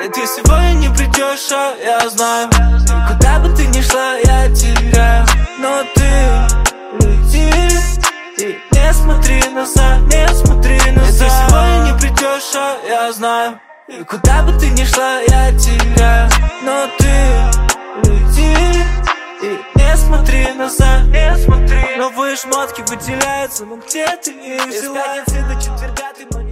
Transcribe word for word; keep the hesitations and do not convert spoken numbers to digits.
И ты сегодня не придешь, а я знаю. И куда бы ты ни шла, я теряю. Но ты лети и не смотри назад, не смотри назад. И ты сегодня не придешь, а я знаю. И куда бы ты ни шла, я теряю. Но ты лети и не смотри назад, не смотри. Новые шмотки выделяются, но где ты их взяла? Из пятницы до четверга ты